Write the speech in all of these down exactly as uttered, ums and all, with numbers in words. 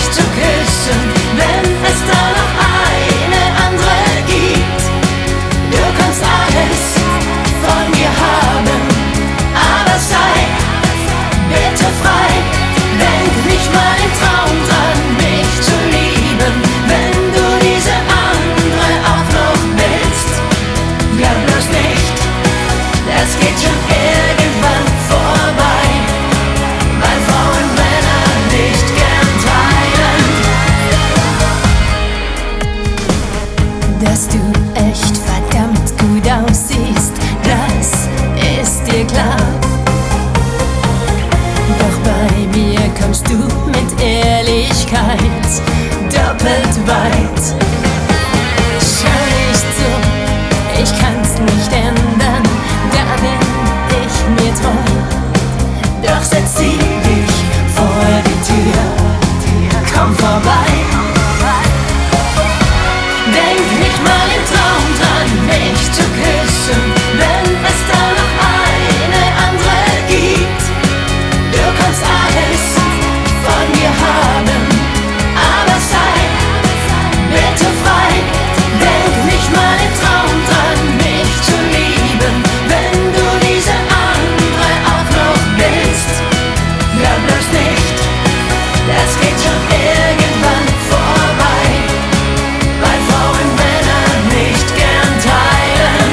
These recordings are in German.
zu küssen, wenn es da noch eine andere gibt. Du kannst alles von mir haben, aber sei bitte frei. Denk nicht mal im Traum dran, mich zu lieben, wenn du diese andere auch noch willst. Glaub bloß nicht, das geht schon irgendwann vorbei, weil Frauen Männer nicht gern teilen. Dass du echt verdammt gut aussiehst, das ist dir klar. Doch bei mir kommst du mit Ehrlichkeit doppelt weit. Schau nicht so, ich kann's nicht ändern, da bin ich mir treu. Doch setz sie dich vor die Tür, komm vorbei. Denk nicht mal im Traum dran, mich zu küssen, wenn es da noch eine andere gibt. Du kannst alles von mir haben, aber sei bitte frei. Denk nicht mal im Traum dran, mich zu lieben, wenn du diese andere auch noch willst. Glaub bloß nicht, das geht schon irgendwann vorbei, weil Frauen Männer nicht gern teilen.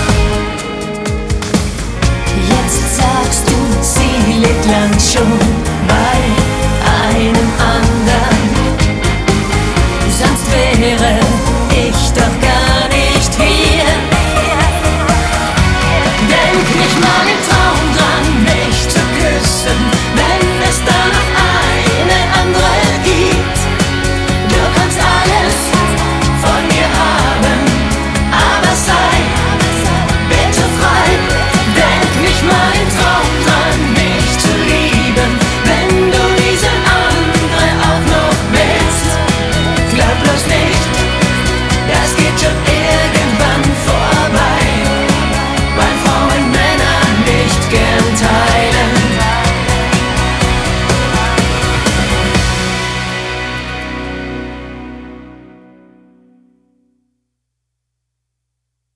Jetzt sagst du, sie lebt lang schon